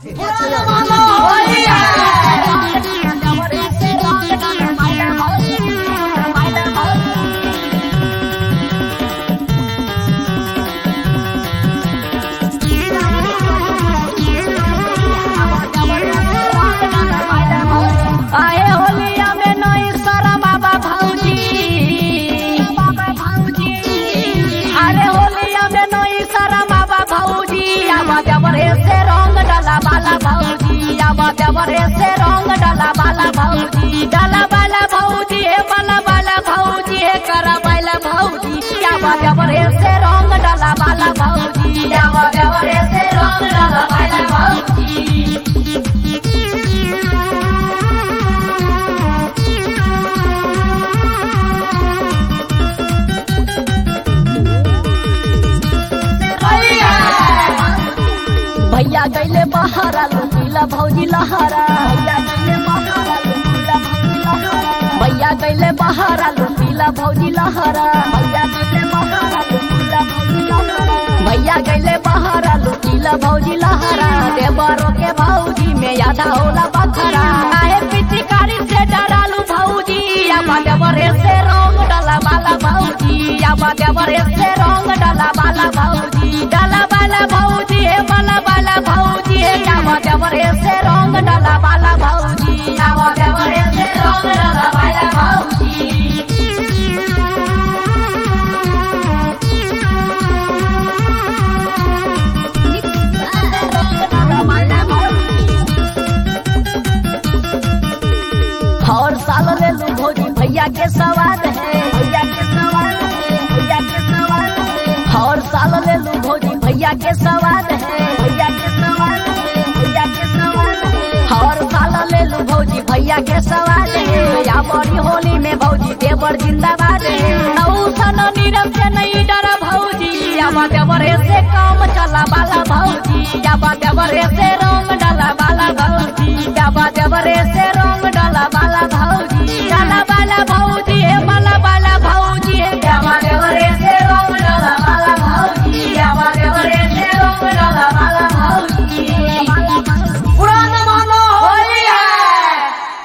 देवरे से रंग डाला बाला भौजी, डाला बाला भौजी है, बाला बाला भौजी है, करा बाला भौजी, क्या देवरे से रंग डाला बाला भौजी, देवरे से रंग डाला बाला भौजी। भैया गईले बहारा लुटीला भौजी लहरा, भैया गईले बहारा लुटीला भौजी लहरा, भैया गईले बहारा लुटीला भौजी लहरा, देवरों के भौजी में यादा होला बखरा, काहे पिचकारी से डरालू भौजी, या देवरे से रंग डाला बाला भौजी, या देवरे से रंग डाला बाला भौजी, डाला बाला भौजी है, बाला बाला भौजी है, या देवरे से रंग डाला बाला भौजी, या देवरे से रंग डाला बाला भौजी। हर साल ले लू भौजी भैया के सवाल है, भैया के सवाल है, भैया के सवाल है, हर साल ले लू भौजी भैया के सवाल है, भैया के सवाल है, भैया के सवाल है, हर साल ले लू भौजी भैया के सवाल है, या बड़ी होली में भौजी देवर जिंदाबाद है, नौसन नीरव से नहीं डरा भौजी, या देवरे से काम चला बाला भौजी, या देवरे से रंग डाला बाला भौजी, या देवरे से रंग डाला बाला भौजी।